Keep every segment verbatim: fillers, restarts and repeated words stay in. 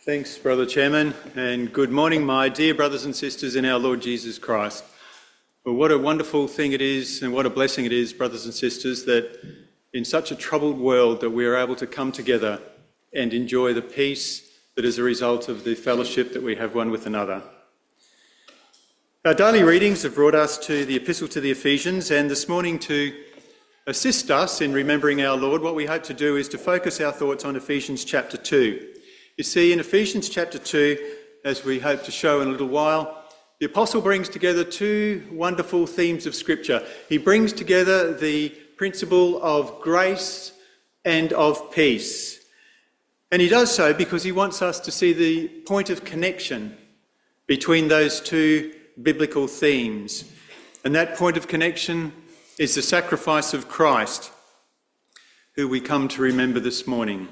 Thanks, Brother Chairman, and good morning, my dear brothers and sisters in our Lord Jesus Christ. Well, what a wonderful thing it is and what a blessing it is, brothers and sisters, that in such a troubled world that we are able to come together and enjoy the peace that is a result of the fellowship that we have one with another. Our daily readings have brought us to the Epistle to the Ephesians, and this morning, to assist us in remembering our Lord, what we hope to do is to focus our thoughts on Ephesians chapter two. You see, in Ephesians chapter two, as we hope to show in a little while, the Apostle brings together two wonderful themes of Scripture. He brings together the principle of grace and of peace. And he does so because he wants us to see the point of connection between those two biblical themes. And that point of connection is the sacrifice of Christ, who we come to remember this morning.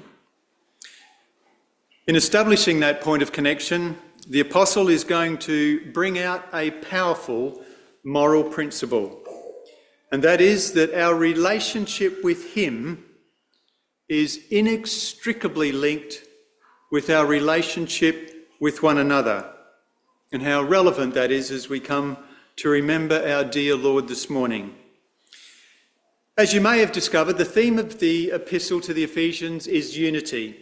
In establishing that point of connection, the Apostle is going to bring out a powerful moral principle, and that is that our relationship with him is inextricably linked with our relationship with one another, and how relevant that is as we come to remember our dear Lord this morning. As you may have discovered, the theme of the Epistle to the Ephesians is unity.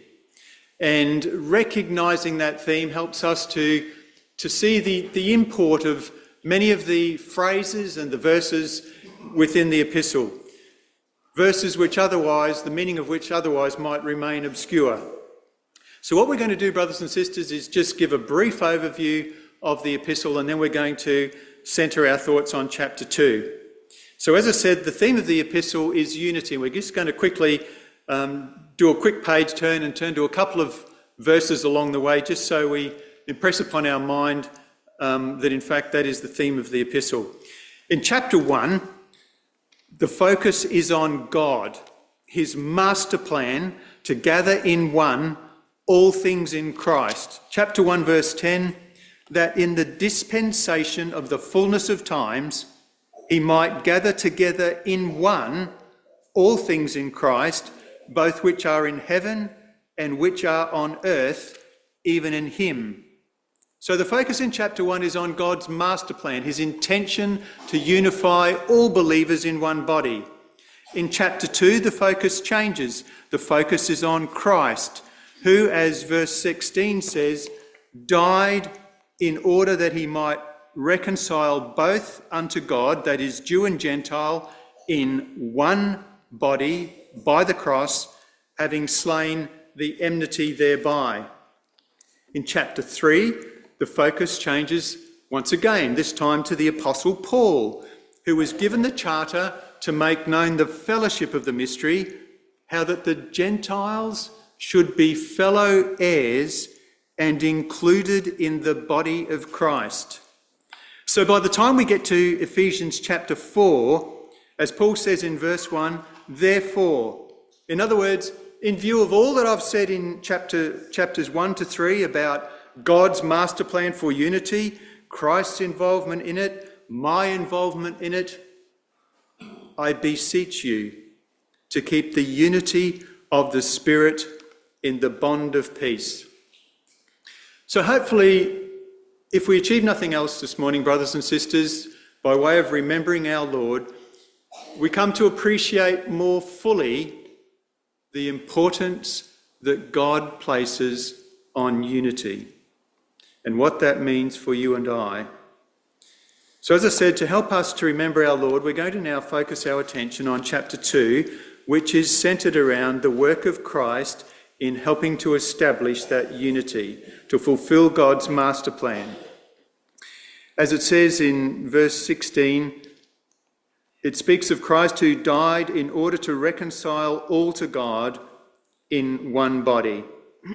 And recognising that theme helps us to, to see the, the import of many of the phrases and the verses within the epistle. Verses which otherwise, the meaning of which otherwise might remain obscure. So what we're going to do, brothers and sisters, is just give a brief overview of the epistle, and then we're going to centre our thoughts on chapter two. So as I said, the theme of the epistle is unity. We're just going to quickly um, do a quick page turn and turn to a couple of verses along the way, just so we impress upon our mind um, that in fact that is the theme of the epistle. In chapter one, the focus is on God, his master plan to gather in one all things in Christ. Chapter one, verse ten, that in the dispensation of the fullness of times, he might gather together in one all things in Christ, both which are in heaven and which are on earth, even in him. So the focus in chapter one is on God's master plan, his intention to unify all believers in one body. In chapter two, the focus changes. The focus is on Christ, who, as verse sixteen says, died in order that he might reconcile both unto God, that is Jew and Gentile, in one body by the cross, having slain the enmity thereby. In chapter three, the focus changes once again, this time to the Apostle Paul, who was given the charter to make known the fellowship of the mystery, how that the Gentiles should be fellow heirs and included in the body of Christ. So by the time we get to Ephesians chapter four, as Paul says in verse one, therefore, in other words, in view of all that I've said in chapter chapters one to three about God's master plan for unity, Christ's involvement in it, my involvement in it, I beseech you to keep the unity of the Spirit in the bond of peace. So hopefully, if we achieve nothing else this morning, brothers and sisters, by way of remembering our Lord, we come to appreciate more fully the importance that God places on unity and what that means for you and I. So as I said, to help us to remember our Lord, we're going to now focus our attention on chapter two, which is centred around the work of Christ in helping to establish that unity, to fulfil God's master plan. As it says in verse sixteen, it speaks of Christ who died in order to reconcile all to God in one body.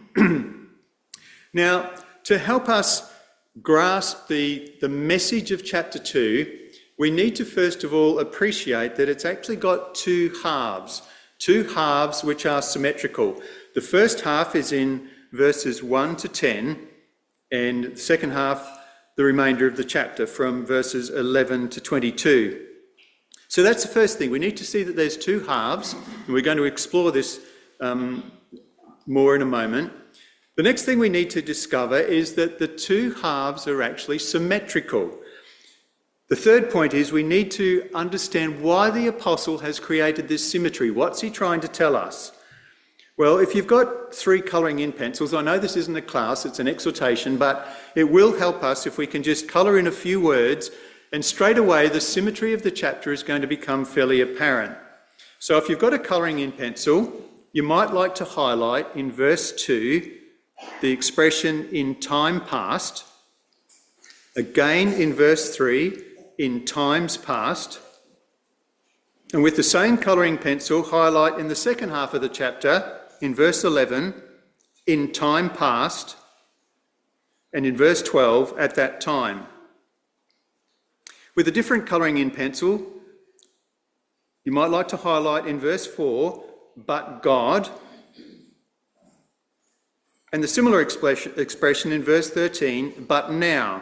Now, to help us grasp the, the message of chapter two, we need to first of all appreciate that it's actually got two halves, two halves which are symmetrical. The first half is in verses one to ten, and the second half, the remainder of the chapter, from verses eleven to twenty-two. So that's the first thing. We need to see that there's two halves, and we're going to explore this um, more in a moment. The next thing we need to discover is that the two halves are actually symmetrical. The third point is we need to understand why the apostle has created this symmetry. What's he trying to tell us? Well, if you've got three colouring in pencils, I know this isn't a class, it's an exhortation, but it will help us if we can just colour in a few words, and straight away the symmetry of the chapter is going to become fairly apparent. So if you've got a colouring in pencil, you might like to highlight in verse two the expression in time past, again in verse three, in times past, and with the same colouring pencil, highlight in the second half of the chapter, in verse eleven, in time past, and in verse twelve, at that time. With a different colouring in pencil, you might like to highlight in verse four, but God, and the similar expression, expression in verse thirteen, but now.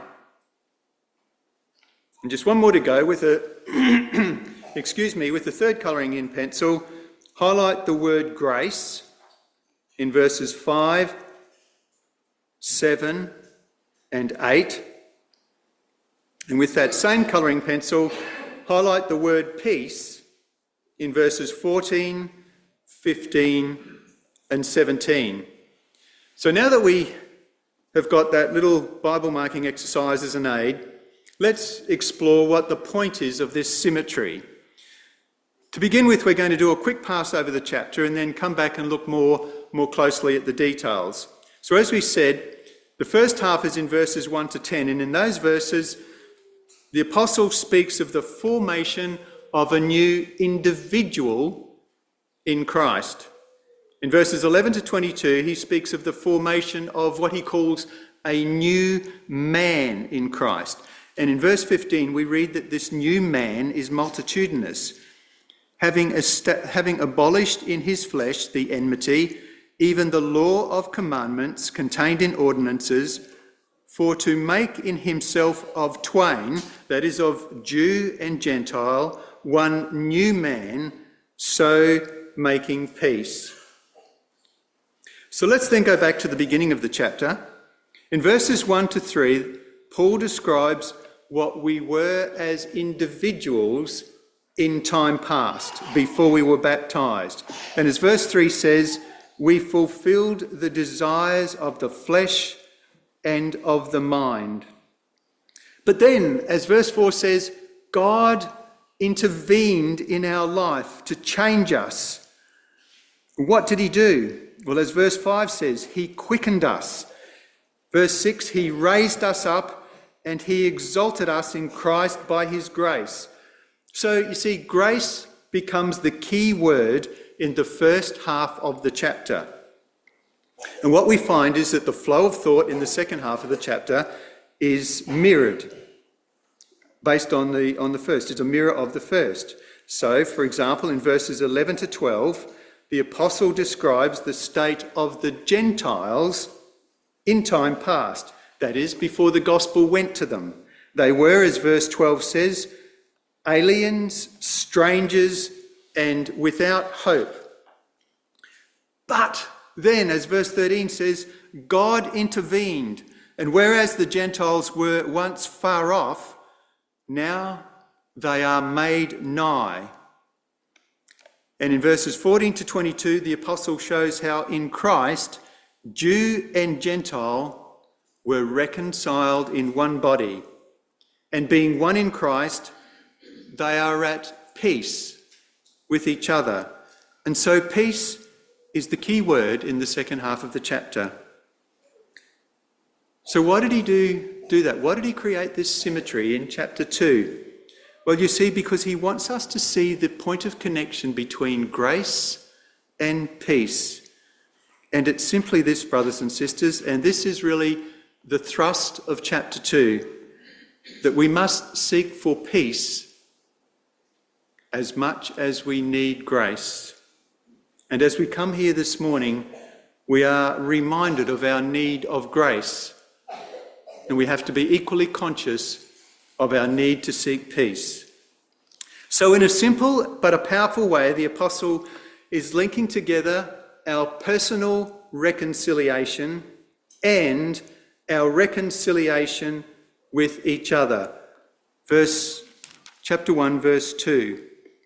And just one more to go with a, excuse me, with the third colouring in pencil, highlight the word grace in verses five, seven and eight. And with that same colouring pencil, highlight the word peace in verses fourteen, fifteen and seventeen. So now that we have got that little Bible marking exercise as an aid, let's explore what the point is of this symmetry. To begin with, we're going to do a quick pass over the chapter and then come back and look more, more closely at the details. So as we said, the first half is in verses one to ten, and in those verses, the apostle speaks of the formation of a new individual in Christ. In verses eleven to twenty-two, he speaks of the formation of what he calls a new man in Christ. And in verse fifteen, we read that this new man is multitudinous, having, est- having abolished in his flesh the enmity, even the law of commandments contained in ordinances, for to make in himself of twain, that is of Jew and Gentile, one new man, so making peace. So let's then go back to the beginning of the chapter. In verses one to three, Paul describes what we were as individuals in time past, before we were baptised. And as verse three says, we fulfilled the desires of the flesh and of the mind. But then, as verse four says, God intervened in our life to change us. What did he do? Well, as verse five says, he quickened us. Verse six, he raised us up and he exalted us in Christ by his grace. So you see, grace becomes the key word in the first half of the chapter. And what we find is that the flow of thought in the second half of the chapter is mirrored based on the, on the first. It's a mirror of the first. So, for example, in verses eleven to twelve, the apostle describes the state of the Gentiles in time past. That is, before the gospel went to them. They were, as verse twelve says, aliens, strangers, and without hope. But then, as verse thirteen says, God intervened, and whereas the Gentiles were once far off, now they are made nigh. And in verses fourteen to twenty-two, the apostle shows how in Christ, Jew and Gentile were reconciled in one body, and being one in Christ, they are at peace with each other. And so peace is the key word in the second half of the chapter. So why did he do, do that? Why did he create this symmetry in chapter two? Well, you see, because he wants us to see the point of connection between grace and peace. And it's simply this, brothers and sisters, and this is really the thrust of chapter two, that we must seek for peace as much as we need grace. And as we come here this morning, we are reminded of our need of grace, and we have to be equally conscious of our need to seek peace. So in a simple but a powerful way, the apostle is linking together our personal reconciliation and our reconciliation with each other. Verse, chapter one, verse two.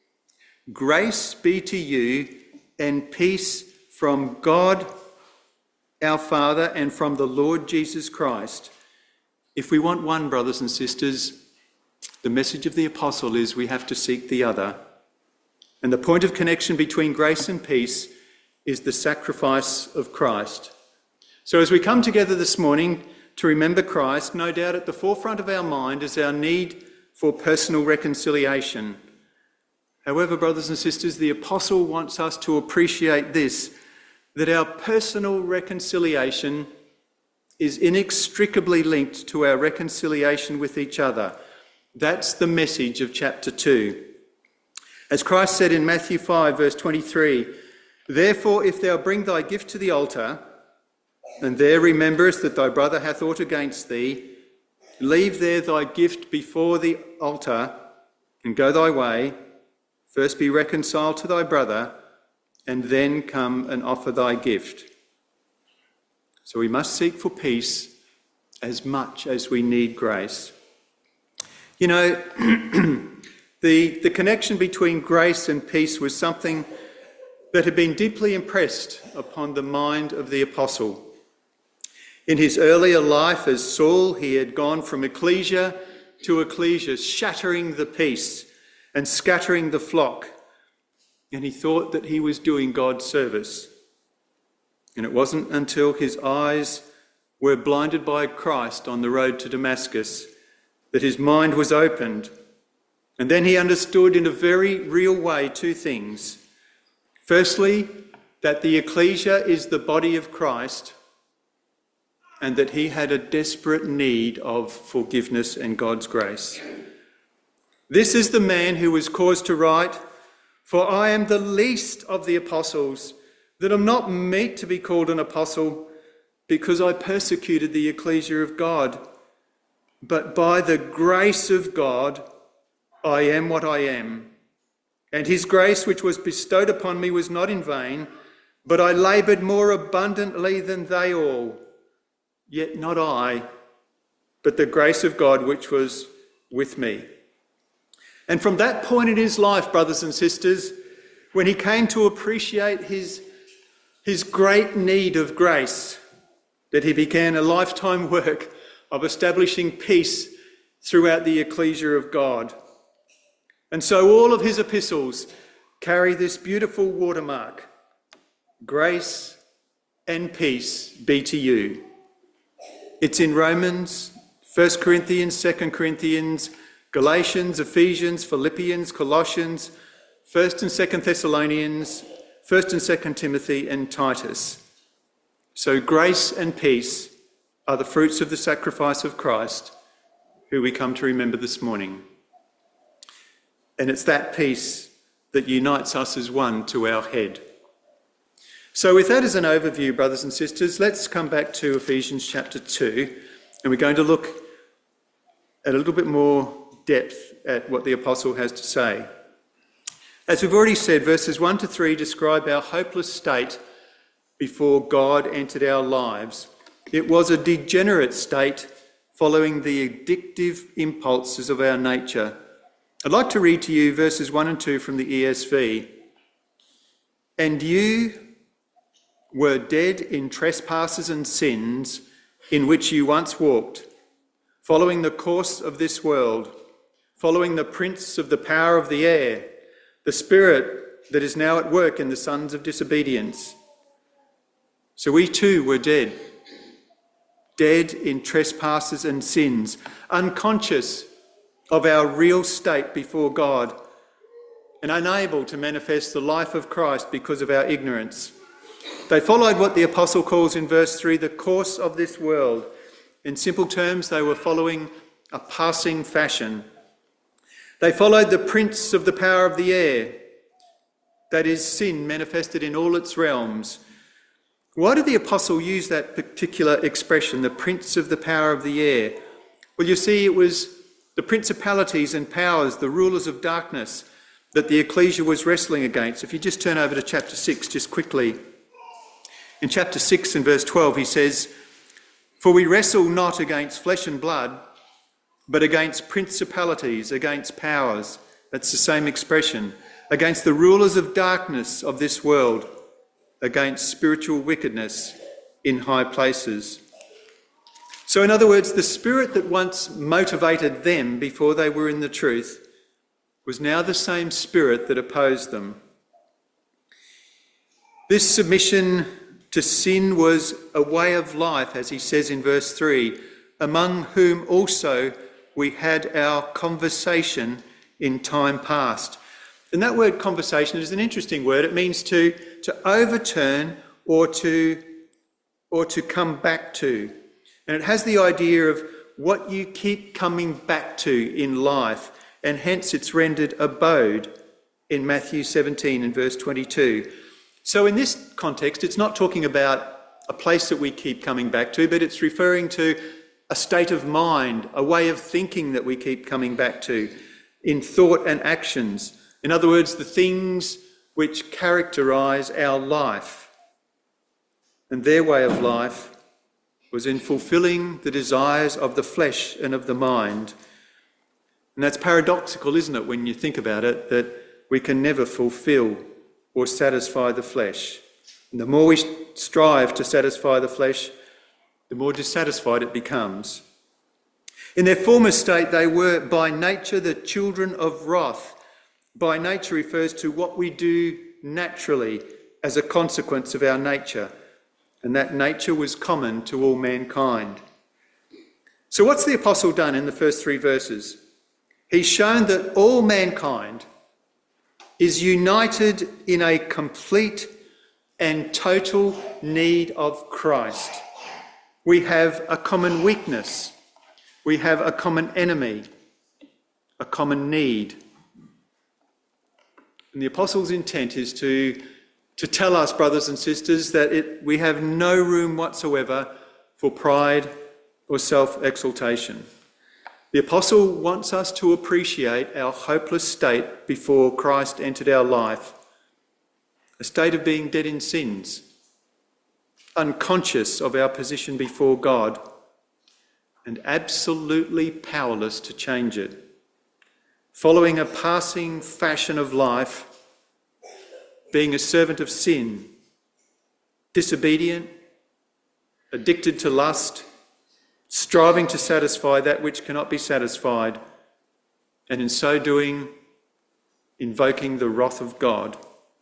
Grace be to you and peace from God our Father and from the Lord Jesus Christ. If we want one, brothers and sisters, the message of the apostle is we have to seek the other. And the point of connection between grace and peace is the sacrifice of Christ. So as we come together this morning to remember Christ, no doubt at the forefront of our mind is our need for personal reconciliation. However, brothers and sisters, the apostle wants us to appreciate this, that our personal reconciliation is inextricably linked to our reconciliation with each other. That's the message of chapter two. As Christ said in Matthew five, verse twenty-three, therefore, if thou bring thy gift to the altar, and there rememberest that thy brother hath aught against thee, leave there thy gift before the altar, and go thy way. First be reconciled to thy brother, and then come and offer thy gift. So we must seek for peace as much as we need grace. You know, the, the connection between grace and peace was something that had been deeply impressed upon the mind of the apostle. In his earlier life as Saul, he had gone from ecclesia to ecclesia, shattering the peace and scattering the flock. And he thought that he was doing God's service. And it wasn't until his eyes were blinded by Christ on the road to Damascus that his mind was opened. And then he understood in a very real way two things. Firstly, that the ecclesia is the body of Christ, and that he had a desperate need of forgiveness and God's grace. This is the man who was caused to write, for I am the least of the apostles, that am not meet to be called an apostle, because I persecuted the ecclesia of God. But by the grace of God, I am what I am. And his grace which was bestowed upon me was not in vain, but I laboured more abundantly than they all. Yet not I, but the grace of God which was with me. And from that point in his life, brothers and sisters, when he came to appreciate his, his great need of grace, that he began a lifetime work of establishing peace throughout the ecclesia of God. And so all of his epistles carry this beautiful watermark: grace and peace be to you. It's in Romans, First Corinthians, Second Corinthians, Galatians, Ephesians, Philippians, Colossians, First and Second Thessalonians, First and Second Timothy, and Titus. So grace and peace are the fruits of the sacrifice of Christ, who we come to remember this morning. And it's that peace that unites us as one to our head. So with that as an overview, brothers and sisters, let's come back to Ephesians chapter two, and we're going to look at a little bit more depth at what the apostle has to say. As we've already said, verses one to three describe our hopeless state before God entered our lives. It was a degenerate state following the addictive impulses of our nature. I'd like to read to you verses one and two from the E S V. And you were dead in trespasses and sins in which you once walked, following the course of this world, following the prince of the power of the air, the spirit that is now at work in the sons of disobedience. So we too were dead, dead in trespasses and sins, unconscious of our real state before God, and unable to manifest the life of Christ because of our ignorance. They followed what the apostle calls in verse three the course of this world. In simple terms, they were following a passing fashion. They followed the prince of the power of the air, that is, sin manifested in all its realms. Why did the apostle use that particular expression, the prince of the power of the air? Well, you see, it was the principalities and powers, the rulers of darkness, that the ecclesia was wrestling against. If you just turn over to chapter six, just quickly. In chapter six and verse twelve, he says, For we wrestle not against flesh and blood, but against principalities, against powers, that's the same expression, against the rulers of darkness of this world, against spiritual wickedness in high places. So in other words, the spirit that once motivated them before they were in the truth was now the same spirit that opposed them. This submission to sin was a way of life, as he says in verse three, among whom also we had our conversation in time past. And that word conversation is an interesting word. It means to, to overturn or to, or to come back to. And it has the idea of what you keep coming back to in life, and hence it's rendered abode in Matthew seventeen and verse twenty-two. So in this context, it's not talking about a place that we keep coming back to, but it's referring to a state of mind, a way of thinking that we keep coming back to in thought and actions. In other words, the things which characterise our life. And their way of life was in fulfilling the desires of the flesh and of the mind. And that's paradoxical, isn't it, when you think about it, that we can never fulfil or satisfy the flesh. And the more we strive to satisfy the flesh, the more dissatisfied it becomes. In their former state, they were by nature the children of wrath. By nature refers to what we do naturally as a consequence of our nature. And that nature was common to all mankind. So what's the apostle done in the first three verses? He's shown that all mankind is united in a complete and total need of Christ. We have a common weakness. We have a common enemy, a common need. And the apostle's intent is to, to tell us, brothers and sisters, that it, we have no room whatsoever for pride or self-exaltation. The apostle wants us to appreciate our hopeless state before Christ entered our life, a state of being dead in sins, unconscious of our position before God, and absolutely powerless to change it, following a passing fashion of life, being a servant of sin, disobedient, addicted to lust, striving to satisfy that which cannot be satisfied, and in so doing, invoking the wrath of God.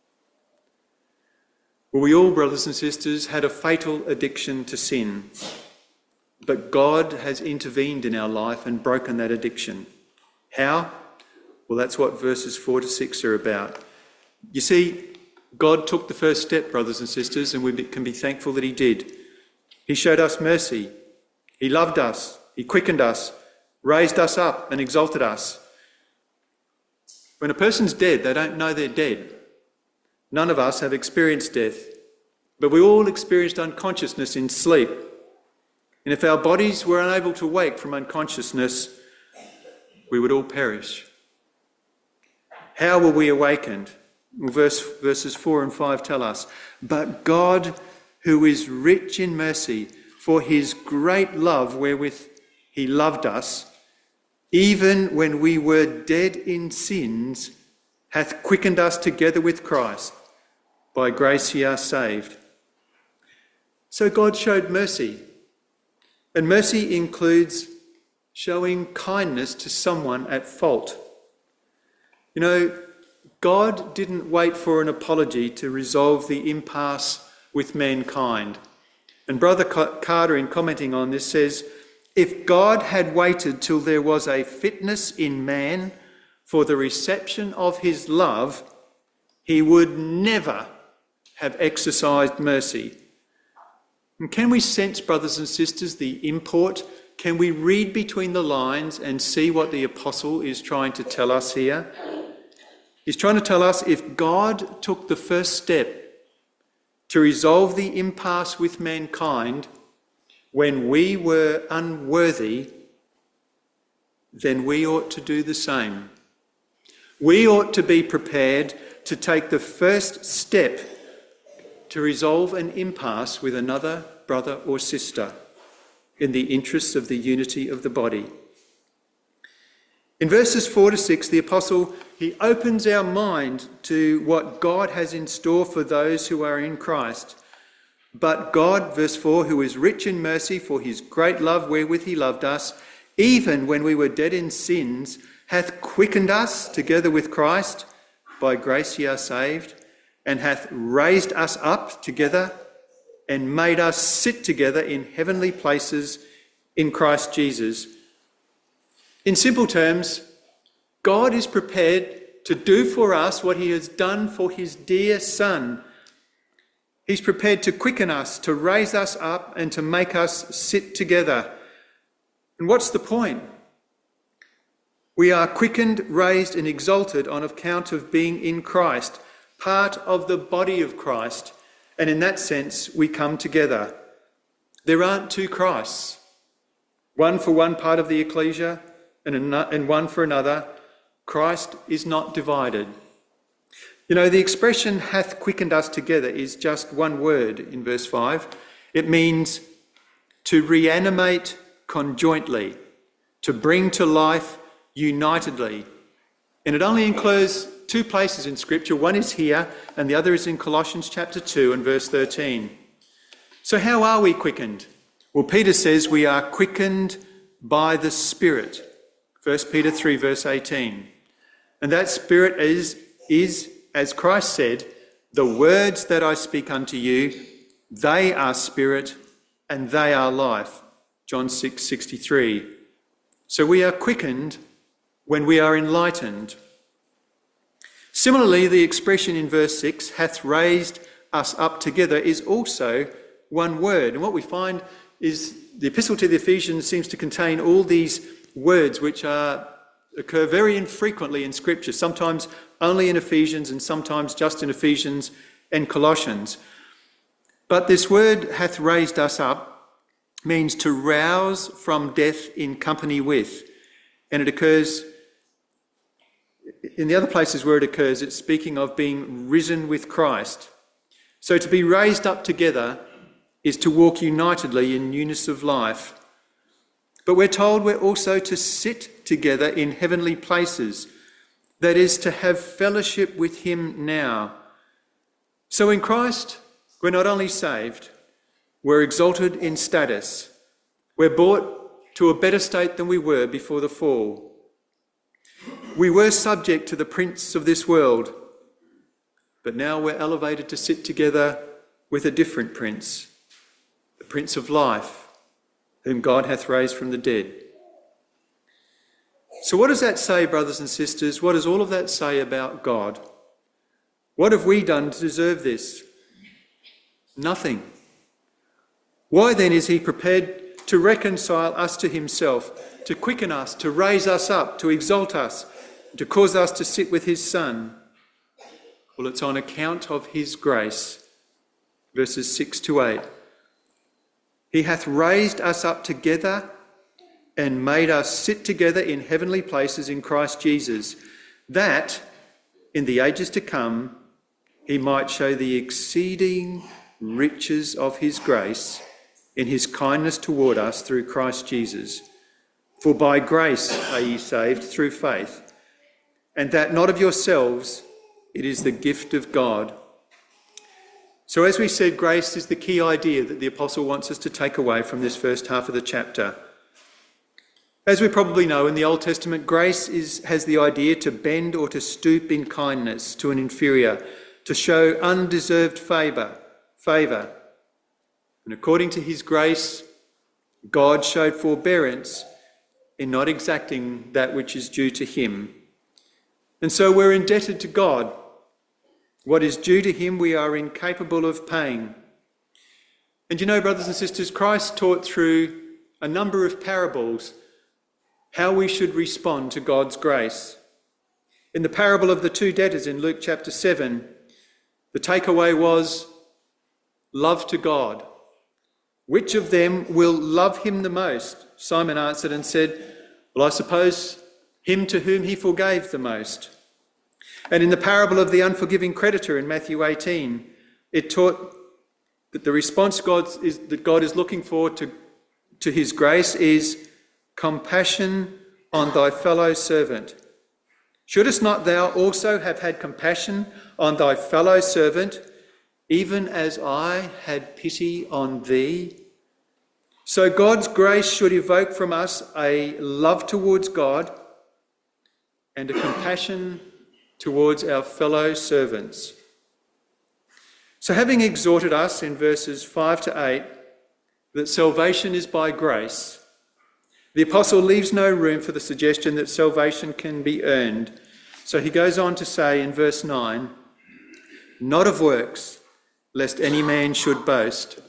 Well, we all, brothers and sisters, had a fatal addiction to sin, but God has intervened in our life and broken that addiction. How? Well, that's what verses four to six are about. You see, God took the first step, brothers and sisters, and we can be thankful that he did. He showed us mercy. He loved us, he quickened us, raised us up and exalted us. When a person's dead, they don't know they're dead. None of us have experienced death, but we all experienced unconsciousness in sleep. And if our bodies were unable to wake from unconsciousness, we would all perish. How were we awakened? Well, verse, verses four and five tell us, "But God, who is rich in mercy, for his great love wherewith he loved us, even when we were dead in sins, hath quickened us together with Christ. By grace ye are saved." So God showed mercy. And mercy includes showing kindness to someone at fault. You know, God didn't wait for an apology to resolve the impasse with mankind. And Brother Carter, in commenting on this, says, if God had waited till there was a fitness in man for the reception of his love, he would never have exercised mercy. And can we sense, brothers and sisters, the import? Can we read between the lines and see what the apostle is trying to tell us here? He's trying to tell us if God took the first step to resolve the impasse with mankind when we were unworthy, then we ought to do the same. We ought to be prepared to take the first step to resolve an impasse with another brother or sister. in the interests of the unity of the body. In verses four to six, the apostle, he opens our mind to what God has in store for those who are in Christ. But God, verse four, who is rich in mercy for his great love wherewith he loved us, even when we were dead in sins, hath quickened us together with Christ. By grace ye are saved, and hath raised us up together and made us sit together in heavenly places in Christ Jesus. In simple terms, God is prepared to do for us what he has done for his dear Son. He's prepared to quicken us, to raise us up, and to make us sit together. And what's the point? We are quickened, raised, and exalted on account of being in Christ, part of the body of Christ. And in that sense, we come together. There aren't two Christs, one for one part of the ecclesia and one for another. Christ is not divided. You know, the expression hath quickened us together is just one word in verse five. It means to reanimate conjointly, to bring to life unitedly. And it only includes two places in Scripture. One is here and the other is in Colossians chapter two and verse thirteen. So how are we quickened? Well, Peter says we are quickened by the Spirit. First Peter three verse eighteen. And that Spirit is, is, as Christ said, the words that I speak unto you, they are spirit and they are life. John six sixty-three. So we are quickened when we are enlightened. Similarly, the expression in verse six, hath raised us up together, is also one word. And what we find is the epistle to the Ephesians seems to contain all these words which are, occur very infrequently in Scripture, sometimes only in Ephesians and sometimes just in Ephesians and Colossians. But this word, hath raised us up, means to rouse from death in company with. And it occurs, in the other places where it occurs, it's speaking of being risen with Christ. So to be raised up together is to walk unitedly in newness of life. But we're told we're also to sit together in heavenly places. That is, to have fellowship with him now. So in Christ, we're not only saved, we're exalted in status. We're brought to a better state than we were before the fall. We were subject to the prince of this world, but now we're elevated to sit together with a different prince, the Prince of Life, whom God hath raised from the dead. So what does that say, brothers and sisters? What does all of that say about God? What have we done to deserve this? Nothing. Why then is he prepared to reconcile us to himself, to quicken us, to raise us up, to exalt us, to cause us to sit with his Son? Well, it's on account of his grace. Verses six to eight. He hath raised us up together and made us sit together in heavenly places in Christ Jesus, that in the ages to come he might show the exceeding riches of his grace in his kindness toward us through Christ Jesus. For by grace are ye saved through faith, and that not of yourselves, it is the gift of God. So as we said, grace is the key idea that the apostle wants us to take away from this first half of the chapter. As we probably know, in the Old Testament, grace is, has the idea to bend or to stoop in kindness to an inferior, to show undeserved favour. favour. And according to his grace, God showed forbearance in not exacting that which is due to him. And so we're indebted to God. What is due to him we are incapable of paying. And you know, brothers and sisters, Christ taught through a number of parables how we should respond to God's grace. In the parable of the two debtors in Luke chapter seven, the takeaway was love to God. Which of them will love him the most? Simon answered and said, well, I suppose him to whom he forgave the most. And in the parable of the unforgiving creditor in Matthew eighteen, it taught that the response God is, that God is looking for to to his grace is compassion on thy fellow servant. Shouldest not thou also have had compassion on thy fellow servant, even as I had pity on thee? So God's grace should evoke from us a love towards God and a compassion towards our fellow servants. So having exhorted us in verses five to eight that salvation is by grace, the apostle leaves no room for the suggestion that salvation can be earned. So he goes on to say in verse nine, not of works, lest any man should boast.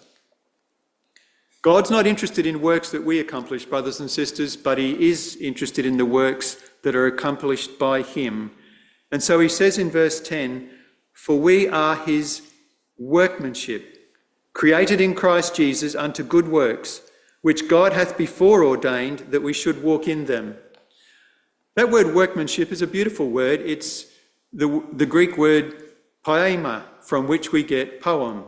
God's not interested in works that we accomplish, brothers and sisters, but he is interested in the works that are accomplished by him. And so he says in verse ten, for we are his workmanship, created in Christ Jesus unto good works, which God hath before ordained that we should walk in them. That word workmanship is a beautiful word. It's the, the Greek word poema, from which we get poem.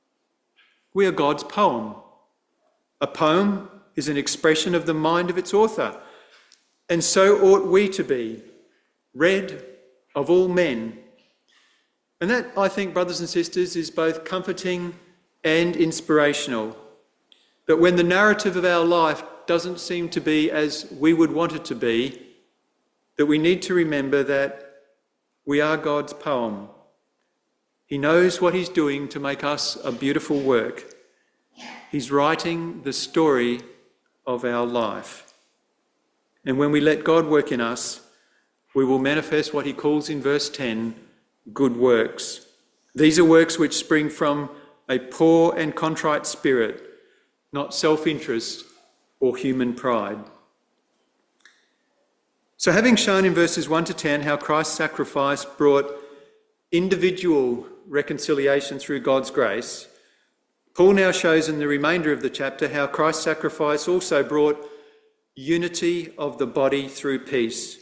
We are God's poem. A poem is an expression of the mind of its author, and so ought we to be, read of all men. And that, I think, brothers and sisters, is both comforting and inspirational. That when the narrative of our life doesn't seem to be as we would want it to be, that we need to remember that we are God's poem. He knows what he's doing to make us a beautiful work. He's writing the story of our life. And when we let God work in us, we will manifest what he calls in verse ten, good works. These are works which spring from a poor and contrite spirit, not self-interest or human pride. So having shown in verses one to ten how Christ's sacrifice brought individual reconciliation through God's grace, Paul now shows in the remainder of the chapter how Christ's sacrifice also brought unity of the body through peace.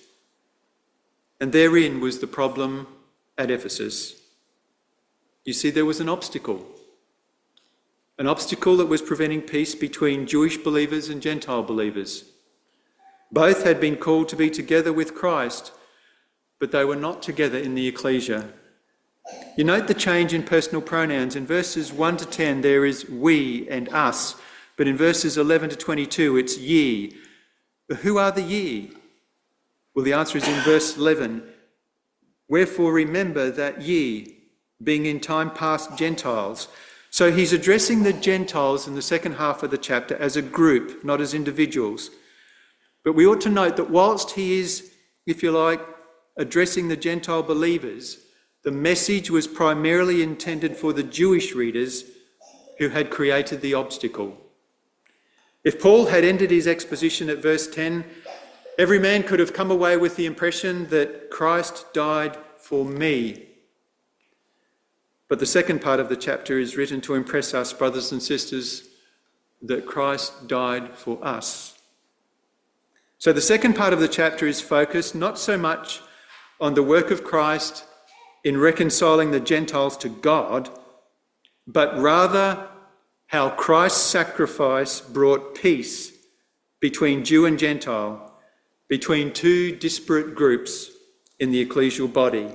And therein was the problem at Ephesus. You see, there was an obstacle. An obstacle that was preventing peace between Jewish believers and Gentile believers. Both had been called to be together with Christ, but they were not together in the ecclesia. You note the change in personal pronouns. In verses one to ten, there is we and us, but in verses eleven to twenty-two, it's ye. But who are the ye? Well, the answer is in verse eleven. Wherefore remember that ye, being in time past Gentiles. So he's addressing the Gentiles in the second half of the chapter as a group, not as individuals. But we ought to note that whilst he is, if you like, addressing the Gentile believers, the message was primarily intended for the Jewish readers who had created the obstacle. If Paul had ended his exposition at verse ten, every man could have come away with the impression that Christ died for me. But the second part of the chapter is written to impress us, brothers and sisters, that Christ died for us. So the second part of the chapter is focused not so much on the work of Christ in reconciling the Gentiles to God, but rather how Christ's sacrifice brought peace between Jew and Gentile, between two disparate groups in the ecclesial body.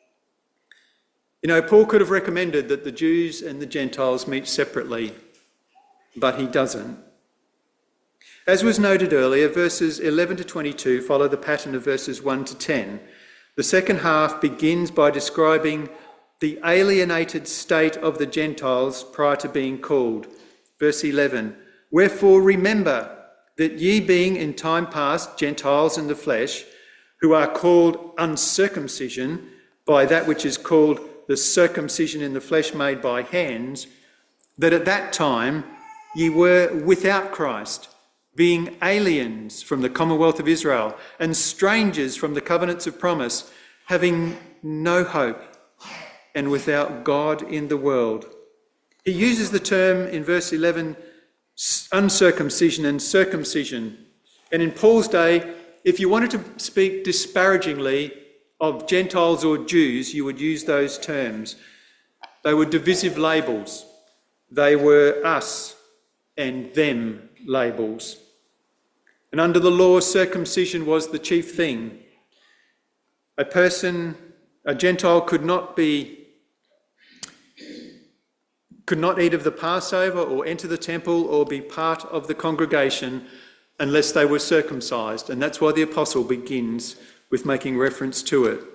You know, Paul could have recommended that the Jews and the Gentiles meet separately, but he doesn't. As was noted earlier, verses eleven to twenty-two follow the pattern of verses one to ten. The second half begins by describing the alienated state of the Gentiles prior to being called. Verse eleven, wherefore remember that ye being in time past Gentiles in the flesh, who are called uncircumcision by that which is called the circumcision in the flesh made by hands, that at that time ye were without Christ, being aliens from the commonwealth of Israel and strangers from the covenants of promise, having no hope and without God in the world. He uses the term in verse eleven, uncircumcision and circumcision. And in Paul's day, if you wanted to speak disparagingly of Gentiles or Jews, you would use those terms. They were divisive labels. They were us and them labels. And under the law, circumcision was the chief thing. A person, a Gentile could not be, could not eat of the Passover or enter the temple or be part of the congregation unless they were circumcised. And that's why the apostle begins with making reference to it.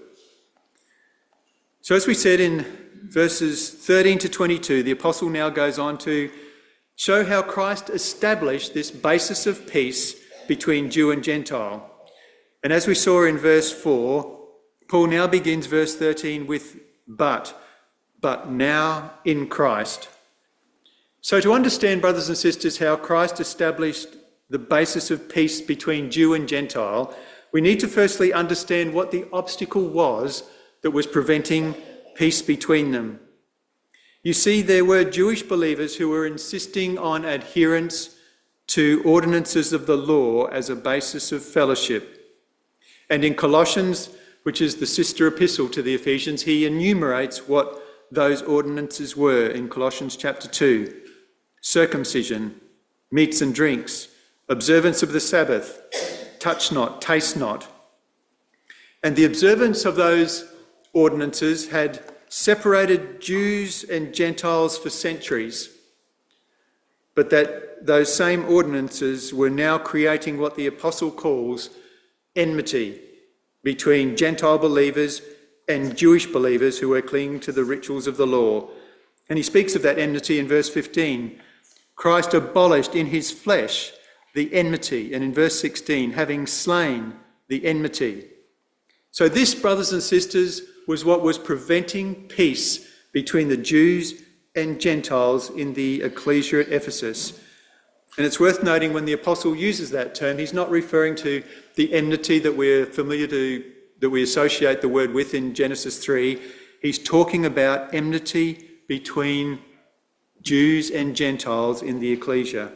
So as we said in verses thirteen to twenty-two, the apostle now goes on to show how Christ established this basis of peace between Jew and Gentile. And as we saw in verse four, Paul now begins verse thirteen with but, but now in Christ. So to understand, brothers and sisters, how Christ established the basis of peace between Jew and Gentile, we need to firstly understand what the obstacle was that was preventing peace between them. You see, there were Jewish believers who were insisting on adherence to ordinances of the law as a basis of fellowship. And in Colossians, which is the sister epistle to the Ephesians, he enumerates what those ordinances were in Colossians chapter two. Circumcision, meats and drinks, observance of the Sabbath, touch not, taste not. And the observance of those ordinances had separated Jews and Gentiles for centuries, but that those same ordinances were now creating what the apostle calls enmity between Gentile believers and Jewish believers who were clinging to the rituals of the law. And he speaks of that enmity in verse fifteen. Christ abolished in his flesh the enmity, and in verse sixteen, having slain the enmity. So this, brothers and sisters, was what was preventing peace between the Jews and Gentiles in the ecclesia at Ephesus. And it's worth noting when the apostle uses that term, he's not referring to the enmity that we're familiar to, that we associate the word with in Genesis three. He's talking about enmity between Jews and Gentiles in the ecclesia.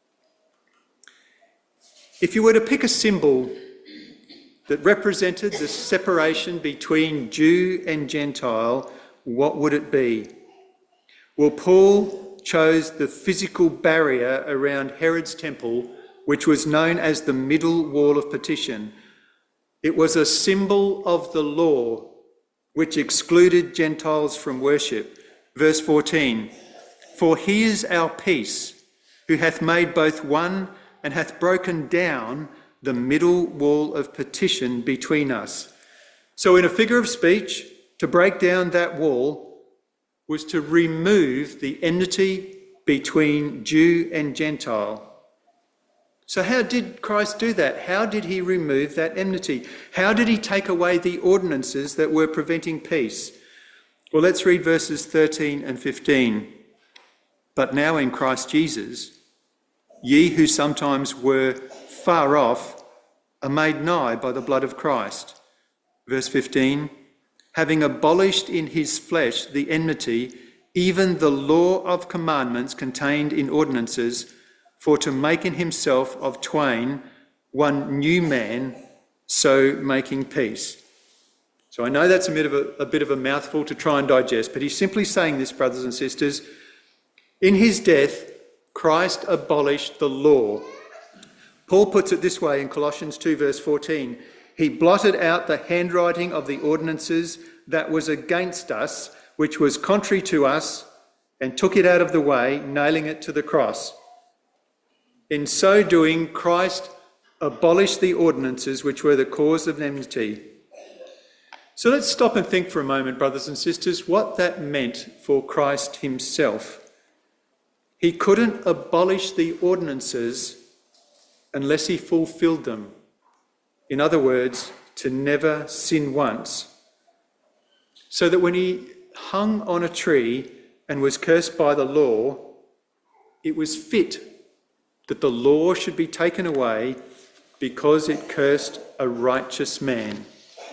If you were to pick a symbol that represented the separation between Jew and Gentile, what would it be? Well, Paul chose the physical barrier around Herod's temple, which was known as the middle wall of partition. It was a symbol of the law, which excluded Gentiles from worship. Verse fourteen, for he is our peace, who hath made both one and hath broken down the middle wall of partition between us. So in a figure of speech, to break down that wall was to remove the enmity between Jew and Gentile. So how did Christ do that? How did he remove that enmity? How did he take away the ordinances that were preventing peace? Well, let's read verses thirteen and fifteen. But now in Christ Jesus, ye who sometimes were far off are made nigh by the blood of Christ. Verse fifteen, having abolished in his flesh the enmity, even the law of commandments contained in ordinances, for to make in himself of twain one new man, so making peace. So I know that's a bit of a, a bit of a mouthful to try and digest, but he's simply saying this, brothers and sisters. In his death, Christ abolished the law. Paul puts it this way in Colossians two verse fourteen. He blotted out the handwriting of the ordinances that was against us, which was contrary to us, and took it out of the way, nailing it to the cross. In so doing, Christ abolished the ordinances which were the cause of enmity. So let's stop and think for a moment, brothers and sisters, what that meant for Christ himself. He couldn't abolish the ordinances unless he fulfilled them. In other words, to never sin once. So that when he hung on a tree and was cursed by the law, it was fit that the law should be taken away because it cursed a righteous man.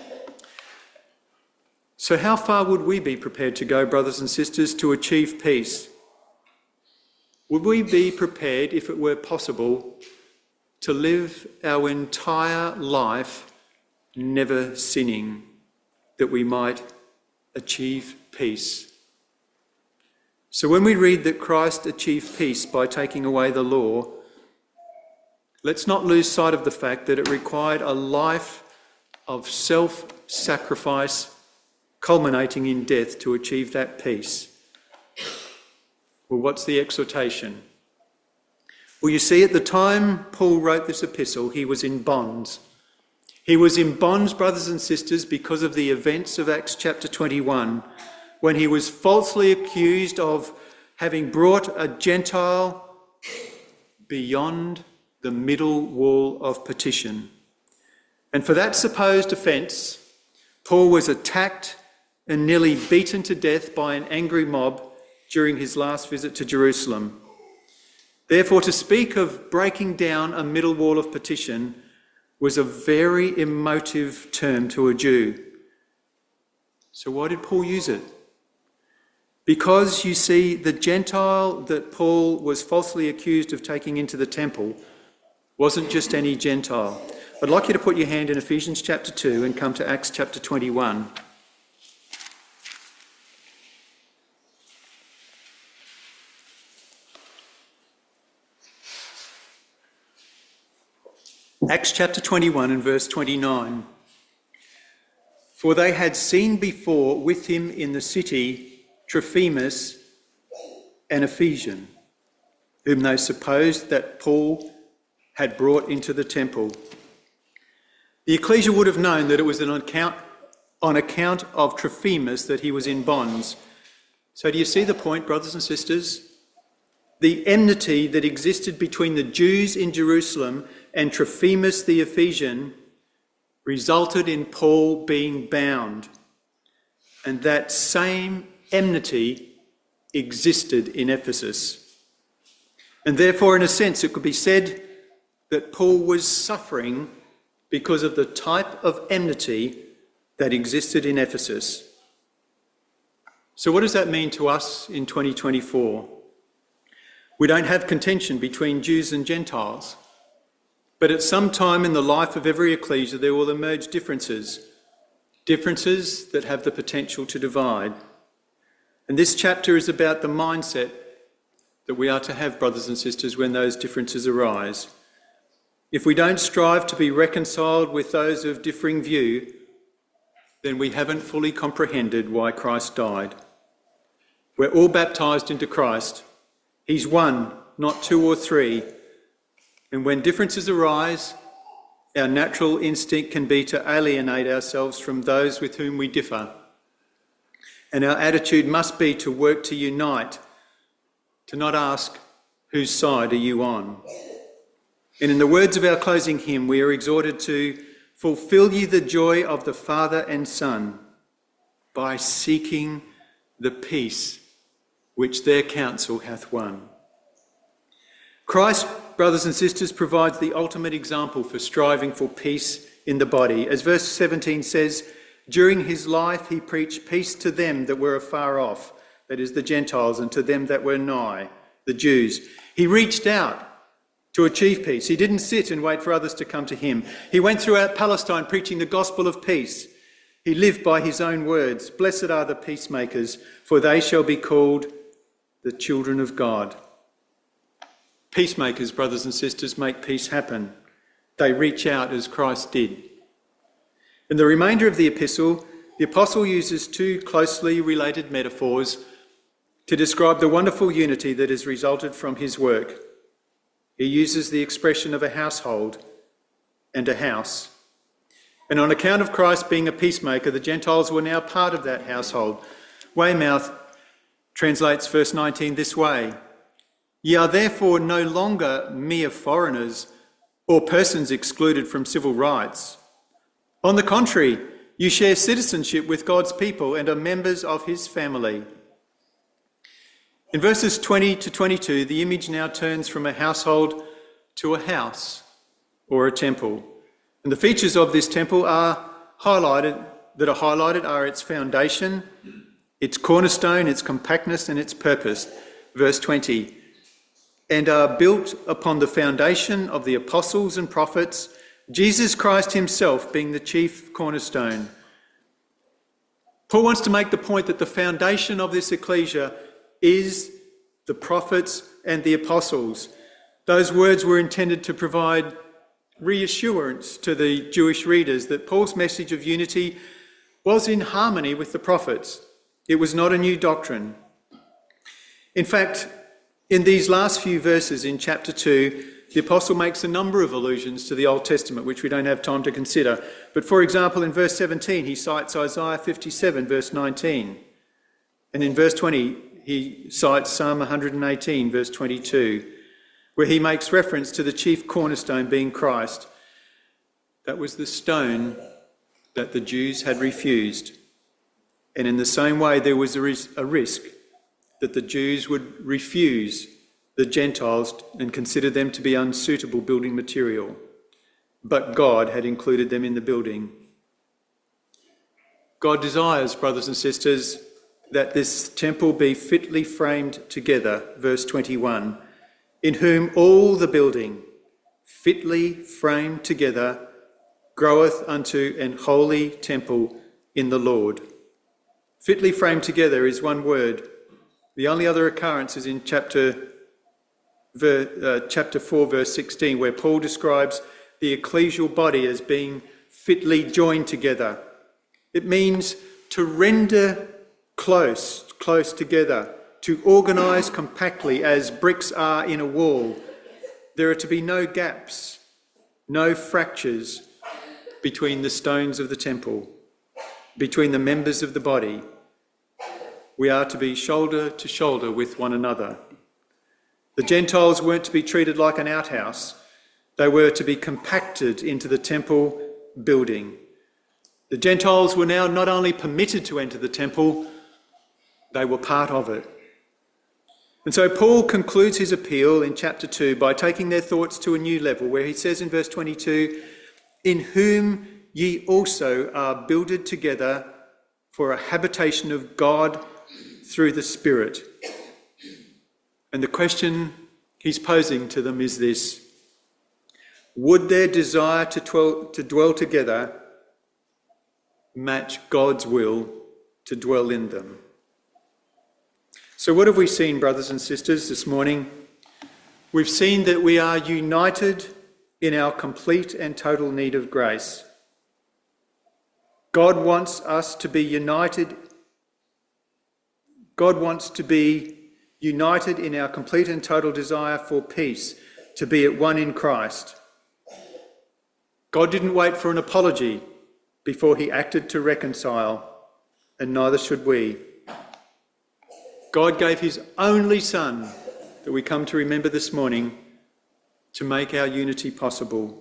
So how far would we be prepared to go, brothers and sisters, to achieve peace? Would we be prepared, if it were possible, to live our entire life never sinning, that we might achieve peace? So when we read that Christ achieved peace by taking away the law, let's not lose sight of the fact that it required a life of self-sacrifice culminating in death to achieve that peace. Well, what's the exhortation? Well, you see, at the time Paul wrote this epistle, he was in bonds. He was in bonds, brothers and sisters, because of the events of Acts chapter twenty-one, when he was falsely accused of having brought a Gentile beyond the middle wall of petition. And for that supposed offence, Paul was attacked and nearly beaten to death by an angry mob during his last visit to Jerusalem. Therefore, to speak of breaking down a middle wall of petition was a very emotive term to a Jew. So why did Paul use it? Because, you see, the Gentile that Paul was falsely accused of taking into the temple wasn't just any Gentile. I'd like you to put your hand in Ephesians chapter two and come to Acts chapter twenty-one. Acts chapter twenty-one and verse twenty-nine. For they had seen before with him in the city Trophimus, an Ephesian, whom they supposed that Paul had brought into the temple. The ecclesia would have known that it was an account, on account of Trophimus that he was in bonds. So do you see the point, brothers and sisters? The enmity that existed between the Jews in Jerusalem and Trophimus the Ephesian resulted in Paul being bound. And that same enmity existed in Ephesus. And therefore, in a sense, it could be said that Paul was suffering because of the type of enmity that existed in Ephesus. So what does that mean to us in twenty twenty-four? We don't have contention between Jews and Gentiles, but at some time in the life of every ecclesia there will emerge differences, differences that have the potential to divide. And this chapter is about the mindset that we are to have, brothers and sisters, when those differences arise. If we don't strive to be reconciled with those of differing view, then we haven't fully comprehended why Christ died. We're all baptised into Christ. He's one, not two or three. And when differences arise, our natural instinct can be to alienate ourselves from those with whom we differ. And our attitude must be to work to unite, to not ask, whose side are you on? And in the words of our closing hymn, we are exhorted to fulfill ye the joy of the Father and Son by seeking the peace which their counsel hath won. Christ, brothers and sisters, provides the ultimate example for striving for peace in the body. As verse seventeen says, during his life he preached peace to them that were afar off, that is the Gentiles, and to them that were nigh, the Jews. He reached out to achieve peace. He didn't sit and wait for others to come to him. He went throughout Palestine preaching the gospel of peace. He lived by his own words. Blessed are the peacemakers, for they shall be called the children of God. Peacemakers, brothers and sisters, make peace happen. They reach out as Christ did. In the remainder of the epistle, the apostle uses two closely related metaphors to describe the wonderful unity that has resulted from his work. He uses the expression of a household and a house. And on account of Christ being a peacemaker, the Gentiles were now part of that household. Weymouth translates verse nineteen this way: Ye are therefore no longer mere foreigners or persons excluded from civil rights. On the contrary, you share citizenship with God's people and are members of his family. In verses twenty to twenty-two, the image now turns from a household to a house or a temple. And the features of this temple are highlighted, that are highlighted are its foundation, its cornerstone, its compactness and its purpose. Verse twenty, and are built upon the foundation of the apostles and prophets, Jesus Christ himself being the chief cornerstone. Paul wants to make the point that the foundation of this ecclesia is the prophets and the apostles. Those words were intended to provide reassurance to the Jewish readers that Paul's message of unity was in harmony with the prophets. It was not a new doctrine. In fact, in these last few verses in chapter two, the apostle makes a number of allusions to the Old Testament, which we don't have time to consider. But for example, in verse seventeen, he cites Isaiah fifty-seven, verse nineteen. And in verse twenty, he cites Psalm one hundred eighteen, verse twenty-two, where he makes reference to the chief cornerstone being Christ. That was the stone that the Jews had refused. And in the same way, there was a risk that the Jews would refuse the Gentiles and consider them to be unsuitable building material. But God had included them in the building. God desires, brothers and sisters, that this temple be fitly framed together, verse twenty-one, in whom all the building, fitly framed together, groweth unto an holy temple in the Lord. Fitly framed together is one word. The only other occurrence is in chapter, uh, chapter four, verse sixteen, where Paul describes the ecclesial body as being fitly joined together. It means to render close, close together, to organise compactly as bricks are in a wall. There are to be no gaps, no fractures between the stones of the temple, between the members of the body. We are to be shoulder to shoulder with one another. The Gentiles weren't to be treated like an outhouse. They were to be compacted into the temple building. The Gentiles were now not only permitted to enter the temple, they were part of it. And so Paul concludes his appeal in chapter two by taking their thoughts to a new level, where he says in verse twenty-two, in whom ye also are builded together for a habitation of God through the Spirit. And the question he's posing to them is this: would their desire to dwell, to dwell together match God's will to dwell in them? So what have we seen, brothers and sisters, this morning? We've seen that we are united in our complete and total need of grace. God wants us to be united. God wants to be united in our complete and total desire for peace, to be at one in Christ. God didn't wait for an apology before he acted to reconcile, and neither should we. God gave his only Son, that we come to remember this morning, to make our unity possible.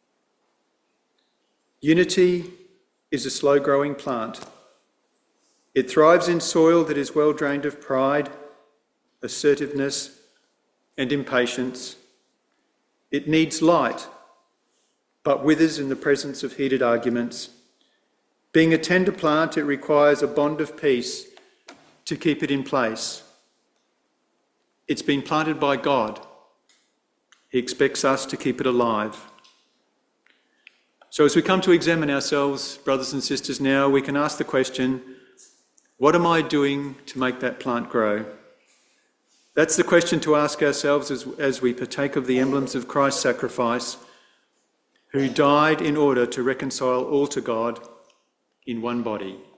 Unity is a slow-growing plant. It thrives in soil that is well drained of pride, assertiveness, and impatience. It needs light, but withers in the presence of heated arguments. Being a tender plant, it requires a bond of peace to keep it in place. It's been planted by God. He expects us to keep it alive. So as we come to examine ourselves, brothers and sisters, now, we can ask the question, what am I doing to make that plant grow? That's the question to ask ourselves as, as we partake of the emblems of Christ's sacrifice, who died in order to reconcile all to God in one body.